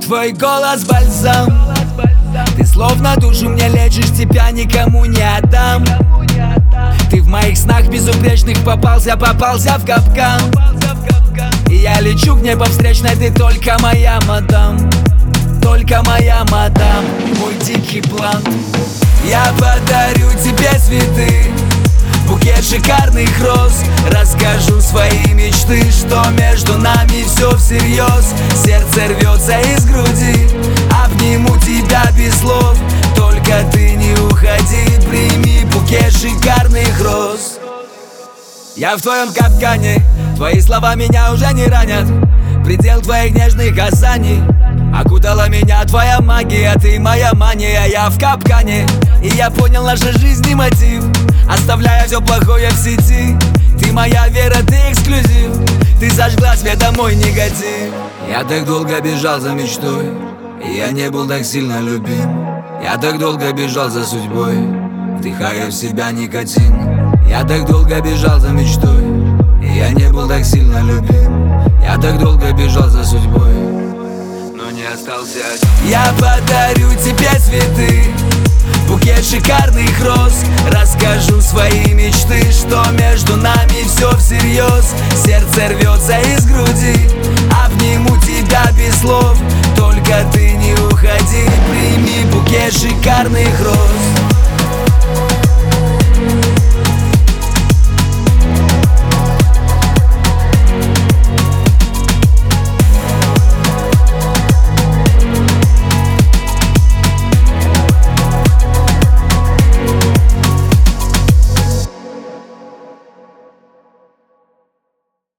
твой голос бальзам. Ты словно душу мне лечишь, тебя никому не отдам. Ты в моих снах безупречных попался в капкан. И я лечу к небу встречной, ты только моя мадам. Только моя мадам, мой дикий план. Я подарю тебе цветы, букет шикарных роз. Расскажу свои мечты, что между нами все всерьез. Сердце рвется из груди, обниму тебя без слов. Только ты не уходи, прими букет шикарных роз. Я в твоем капкане, твои слова меня уже не ранят. Предел твоих нежных касаний. Окутала меня твоя магия, ты моя мания. Я в капкане, и я понял нашей жизни мотив. Оставляя все плохое в сети, ты моя вера, ты эксклюзив. Ты зажгла светом мой негатив. Я так долго бежал за мечтой, и я не был так сильно любим. Я так долго бежал за судьбой, вдыхая в себя никотин. Я так долго бежал за мечтой, и я не был так сильно любим. Я так долго бежал за судьбой, но не остался один. Я подарю тебе цветы, букет шикарных роз. Расскажу свои мечты, что между нами все всерьез. Сердце рвется из груди, обниму тебя без слов. Только ты не уходи, прими букет шикарных роз.